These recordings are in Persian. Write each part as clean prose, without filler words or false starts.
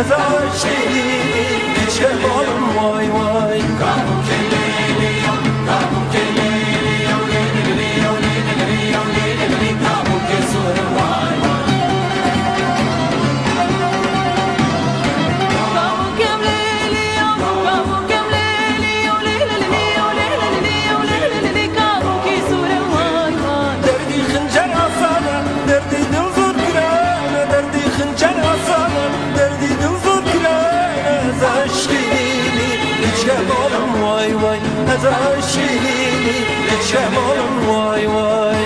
از عاشقی چه بالم وای وای کابو که لیلیو کابو که لیلیو لیلیو لیلیو لیلیو کابو که سور وای وای کابو که لیلیو کابو که لیلیو لیلیو لیلیو لیلیو کابو که سور وای وای دردی خنجر آسانه دردی دل زود گرانه دردی خنجر آسانه دردی دل زود گرانه از عاشقی چه بالم وای وای از عاشقی چه بالم وای وای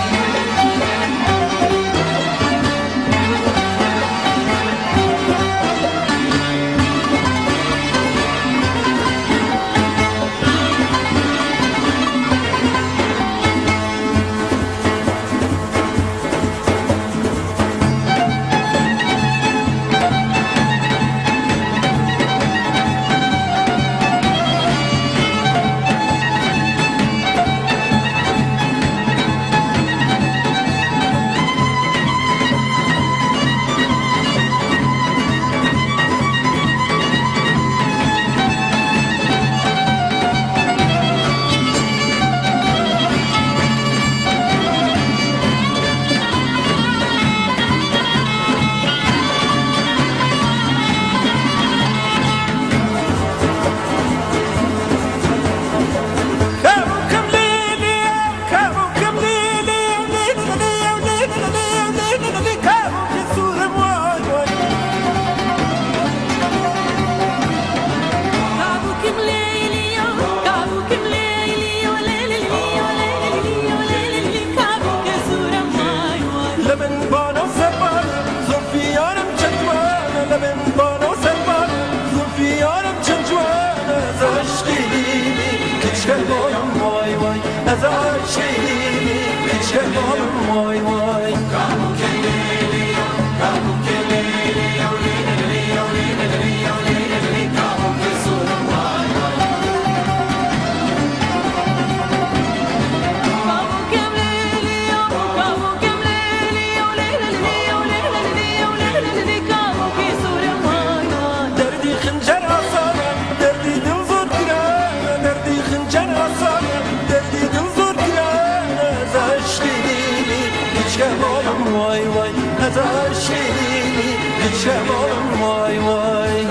از عاشقی چه بالم وای وای کابو که لیلیو کابو که لیلیو لیلیو لیلیو لیلیو کابو که سور وای وای کابو که لیلیو کابو که لیلیو لیلیو لیلیو لیلیو کابو که سور وای وای دردی خنجر آسانه دردی دل زود گرانه دردی خنجر آسانه دردی دل زود گرانه از عاشقی چه بالم وای وای از عاشقی چه بالم وای وای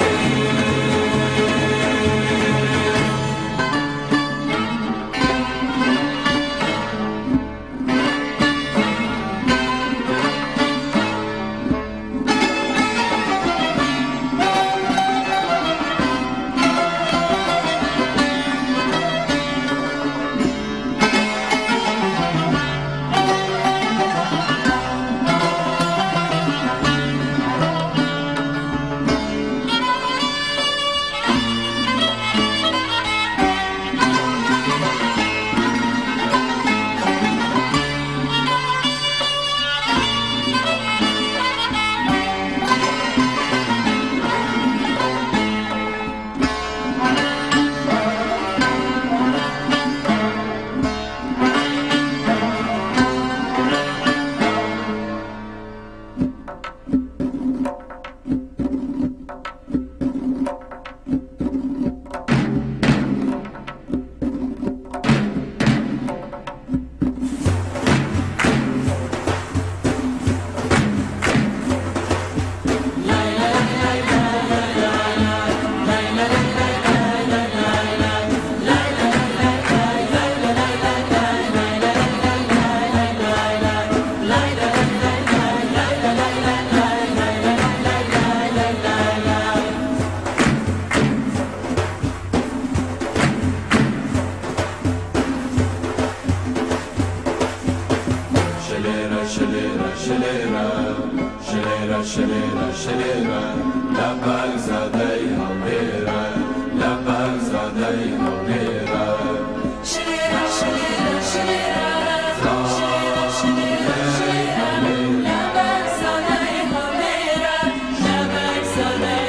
شليرة شليرة لبك زادي هونيرة لبك زادي هونيرة شليرة شليرة شليرة شليرة شليرة شليرة لبك زادي هونيرة لبك زادي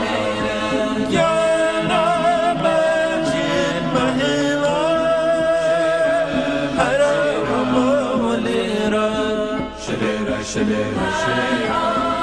هونيرة يا نبجد مهلا حرام الله وليرة شليرة شليرة شليرة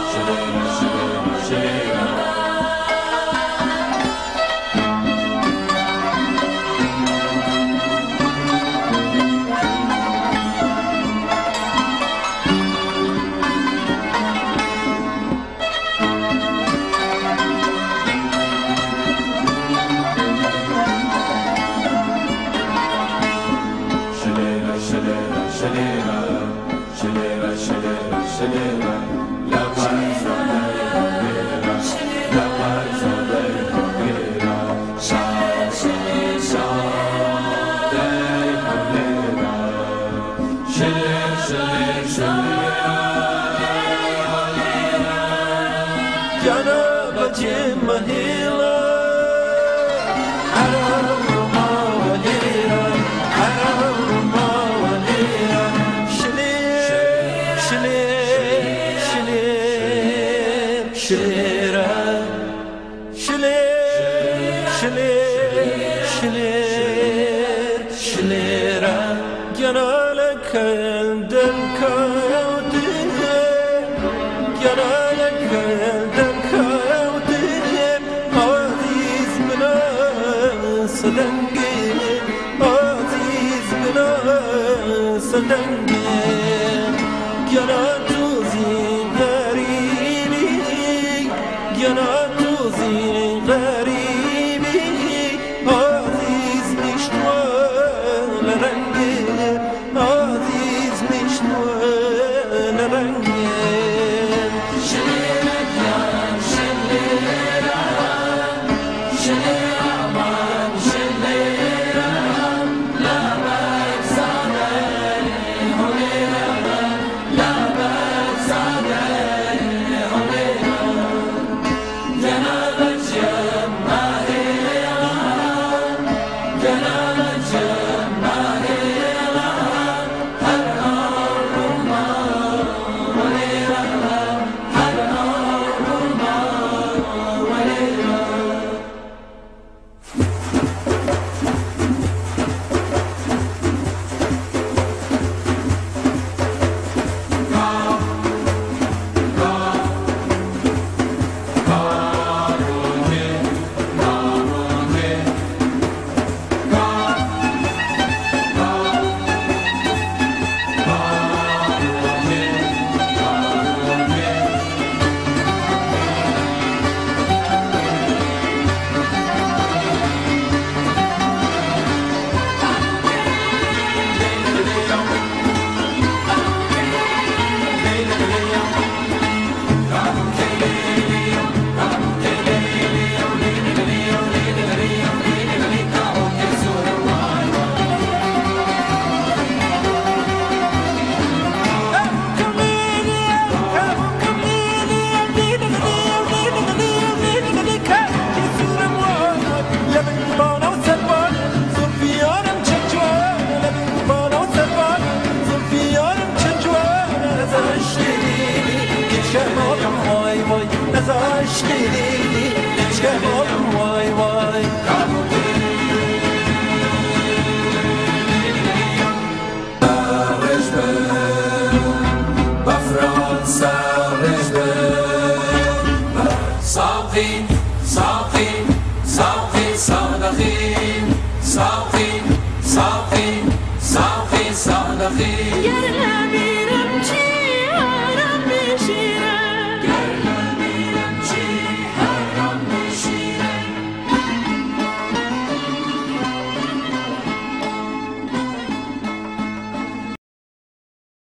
بفرانس